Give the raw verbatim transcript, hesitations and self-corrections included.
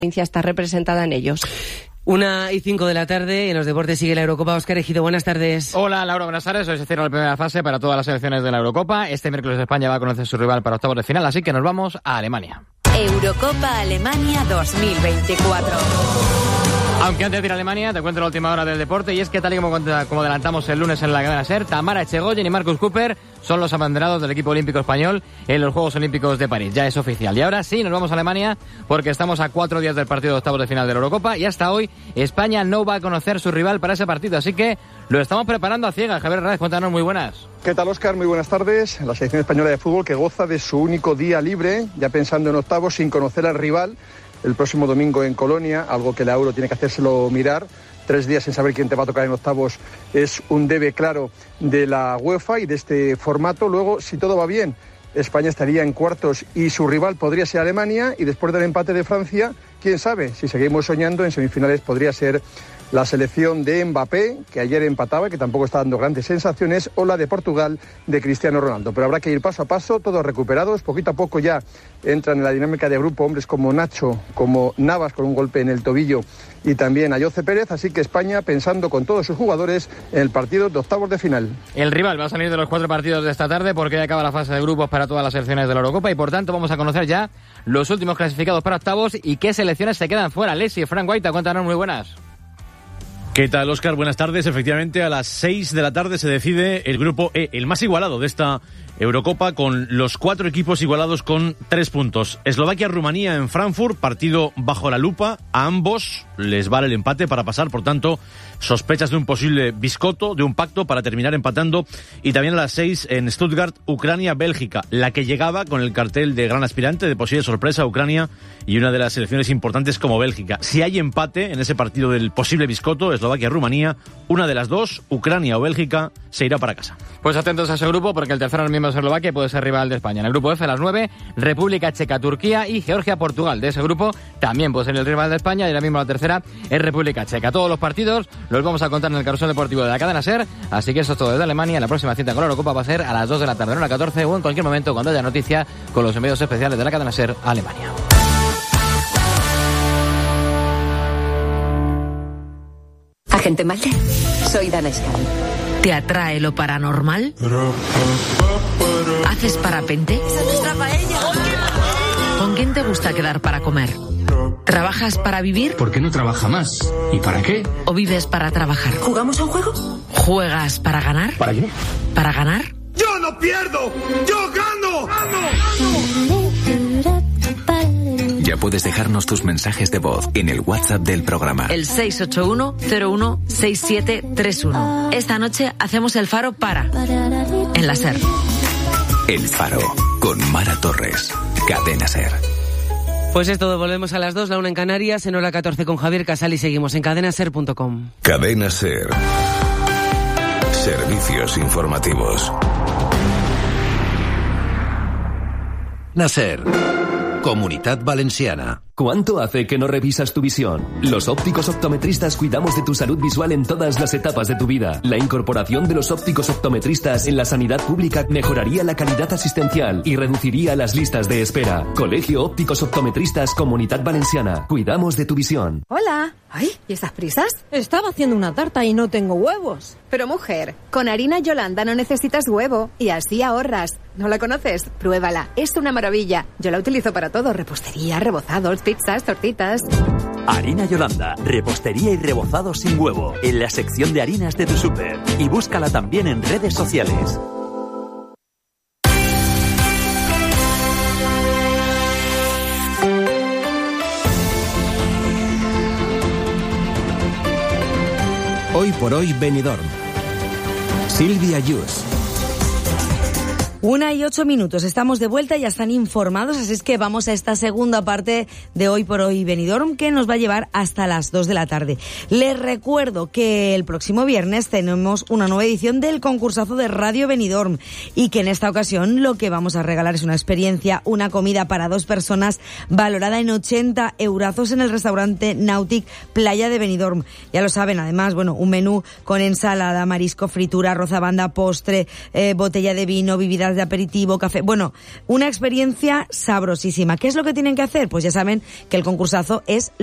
provincia está representada en ellos. Una y cinco de la tarde, en los deportes sigue la Eurocopa. Óscar Ejido, buenas tardes. Hola, Laura, buenas tardes. Hoy se cierra la primera fase para todas las selecciones de la Eurocopa. Este miércoles España va a conocer su rival para octavos de final, así que nos vamos a Alemania. Eurocopa Alemania dos mil veinticuatro. Aunque antes de ir a Alemania, te cuento la última hora del deporte, y es que tal y como, como adelantamos el lunes en la cadena SER, Tamara Echegoyen y Marcus Cooper son los abanderados del equipo olímpico español en los Juegos Olímpicos de París. Ya es oficial. Y ahora sí, nos vamos a Alemania, porque estamos a cuatro días del partido de octavos de final de la Eurocopa, y hasta hoy España no va a conocer su rival para ese partido, así que lo estamos preparando a ciegas. Javier Hernández, cuéntanos, muy buenas. ¿Qué tal, Óscar? Muy buenas tardes. La selección española de fútbol que goza de su único día libre, ya pensando en octavos, sin conocer al rival, el próximo domingo en Colonia, algo que la Euro tiene que hacérselo mirar. Tres días sin saber quién te va a tocar en octavos es un debe claro de la UEFA y de este formato. Luego, si todo va bien, España estaría en cuartos y su rival podría ser Alemania, y después del empate de Francia, quién sabe, si seguimos soñando, en semifinales podría ser la selección de Mbappé, que ayer empataba y que tampoco está dando grandes sensaciones, o la de Portugal de Cristiano Ronaldo. Pero habrá que ir paso a paso, todos recuperados. Poquito a poco ya entran en la dinámica de grupo hombres como Nacho, como Navas con un golpe en el tobillo, y también Ayoce Pérez. Así que España pensando con todos sus jugadores en el partido de octavos de final. El rival va a salir de los cuatro partidos de esta tarde, porque ya acaba la fase de grupos para todas las selecciones de la Eurocopa, y por tanto vamos a conocer ya los últimos clasificados para octavos y qué selecciones se quedan fuera. Leslie, Frank Guaita, cuéntanos, muy buenas. ¿Qué tal, Óscar? Buenas tardes. Efectivamente, a las seis de la tarde se decide el grupo E, el más igualado de esta Eurocopa, con los cuatro equipos igualados con tres puntos. Eslovaquia-Rumanía en Frankfurt, partido bajo la lupa. A ambos les vale el empate para pasar, por tanto, sospechas de un posible biscotto, de un pacto para terminar empatando. Y también a las seis en Stuttgart, Ucrania-Bélgica, la que llegaba con el cartel de gran aspirante, de posible sorpresa, Ucrania, y una de las selecciones importantes como Bélgica. Si hay empate en ese partido del posible biscotto, Eslovaquia-Rumanía, una de las dos, Ucrania o Bélgica, se irá para casa. Pues atentos a ese grupo, porque el tercero miembro de Eslovaquia puede ser rival de España. En el grupo F, a las nueve, República Checa, Turquía y Georgia-Portugal. De ese grupo también puede ser el rival de España, y ahora mismo la tercera es República Checa. Todos los partidos los vamos a contar en el carrusel deportivo de la cadena SER, así que eso es todo desde Alemania. La próxima cita con la Eurocopa va a ser a las dos de la tarde, no a las catorce, o en cualquier momento cuando haya noticia con los envíos especiales de la cadena SER a Alemania. Agente Malde, soy Dana Scully. ¿Te atrae lo paranormal? ¿Haces parapente? ¡Esa es nuestra paella! ¿Con quién te gusta quedar para comer? ¿Trabajas para vivir? ¿Por qué no trabaja más? ¿Y para qué? ¿O vives para trabajar? ¿Jugamos a un juego? ¿Juegas para ganar? ¿Para qué? ¿Para ganar? ¡Yo no pierdo! ¡Yo gano! ¡Gano! ¡Gano! Ya puedes dejarnos tus mensajes de voz en el WhatsApp del programa. El seis ocho uno cero uno seis siete tres uno. Esta noche hacemos el faro para en la SER. El Faro, con Mara Torres. Cadena SER. Pues es todo, volvemos a las dos, la una en Canarias, en hora catorce con Javier Casal, y seguimos en cadena ser punto com. Cadena SER. Servicios informativos. Naser. Comunitat Valenciana. ¿Cuánto hace que no revisas tu visión? Los ópticos optometristas cuidamos de tu salud visual en todas las etapas de tu vida. La incorporación de los ópticos optometristas en la sanidad pública mejoraría la calidad asistencial y reduciría las listas de espera. Colegio Ópticos Optometristas Comunitat Valenciana. Cuidamos de tu visión. Hola. Ay, ¿y esas prisas? Estaba haciendo una tarta y no tengo huevos. Pero mujer, con harina Yolanda no necesitas huevo y así ahorras. ¿No la conoces? Pruébala. Es una maravilla. Yo la utilizo para todo. Repostería, rebozados, pizzas, tortitas. Harina Yolanda, repostería y rebozado sin huevo, en la sección de harinas de tu súper. Y búscala también en redes sociales. Hoy por hoy Benidorm. Silvia Yus. Una y ocho minutos, estamos de vuelta, ya están informados, así es que vamos a esta segunda parte de Hoy por Hoy Benidorm, que nos va a llevar hasta las dos de la tarde. Les recuerdo que el próximo viernes tenemos una nueva edición del concursazo de Radio Benidorm, y que en esta ocasión lo que vamos a regalar es una experiencia, una comida para dos personas valorada en ochenta eurazos en el restaurante Nautic Playa de Benidorm. Ya lo saben, además, bueno, un menú con ensalada, marisco, fritura, arroz a banda, postre, eh, botella de vino, bebidas mesas de aperitivo, café. Bueno, una experiencia sabrosísima. ¿Qué es lo que tienen que hacer? Pues ya saben que el concursazo es